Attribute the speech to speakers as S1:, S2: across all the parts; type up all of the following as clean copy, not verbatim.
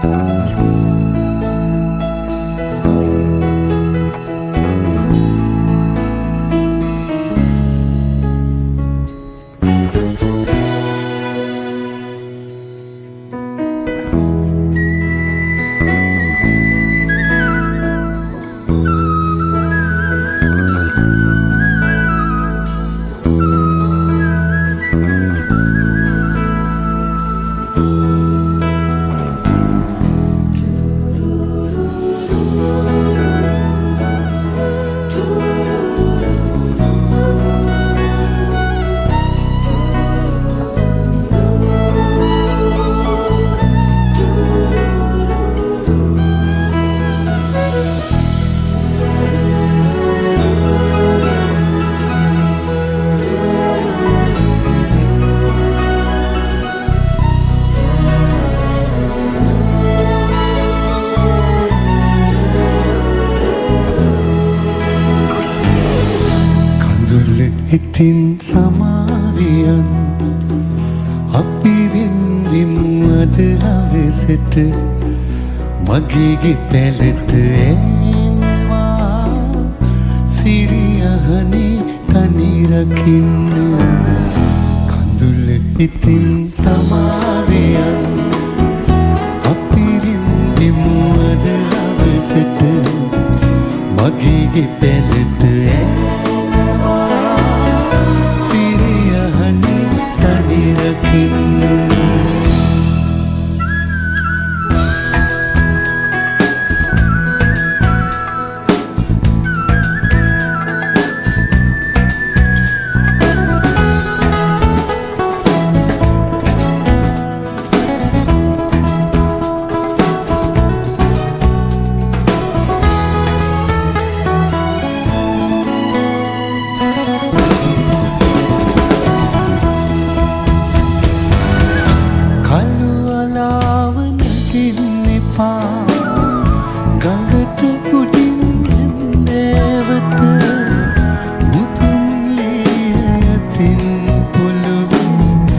S1: ඉතින් සමාවියන් අපි වෙන්දිමු අද හවසට මගේගේ පැලට එනවා සිරියහනේ තනි රකින්න කඳුල ඉතින් සමාවියන් අපි වෙන්දිමු අද හවසට මගේගේ පැලට ගඟට උඩින් නැවත මුතුන් ලියතින් පොළොවේ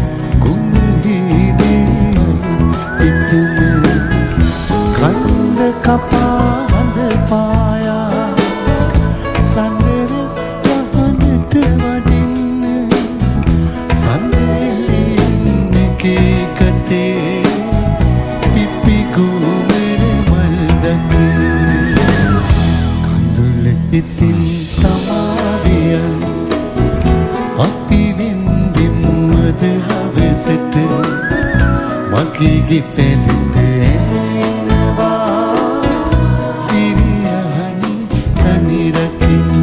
S1: කුමහිදී පිටම කන්ද කපා හඳ පායා සඳරස් වහනට වඩින්න සඳෙලින් එකේ කතේ ඉතින් සමාවියන් අපි වෙන්දිමු අද හවසට මගේගේ පැලට එනවා සිරියහනේ තනි රකින්න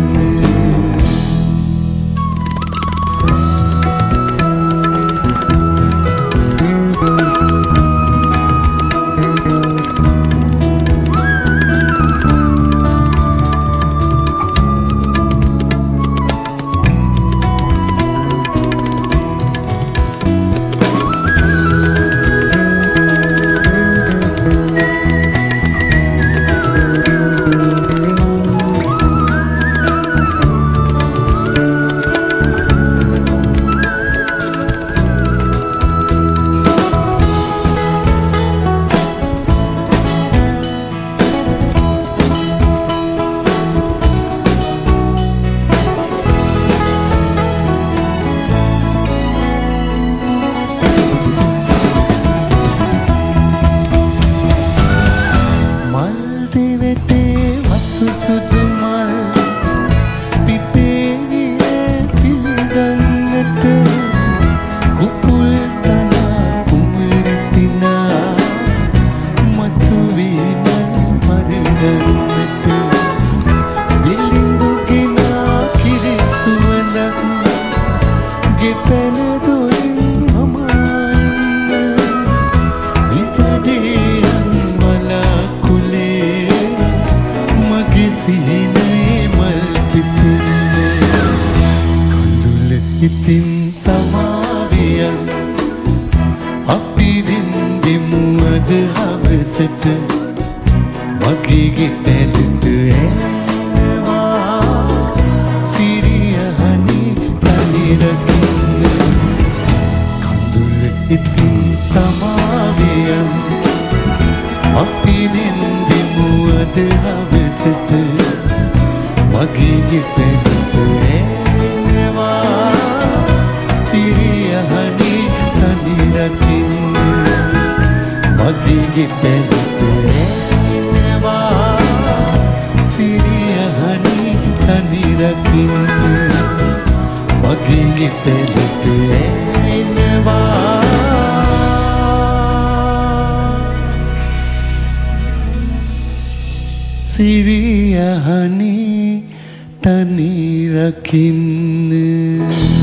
S1: ඉතින් සමාවියන් අපි වෙන්දිමු අද හවසට මගේගේ පැලට එනවා සිරියහනේ තනි රකින්න කඳුල ඉතින් සමාවියන් විඳිමු අද හවසට මගේ පෙළට එනවා සිරියහනි තනි රකින්න මගේ පෙළට එනවා සිරියහනි තනි රකින්න මගේ පෙළට එනවා සිරියහනි තනි රකින්න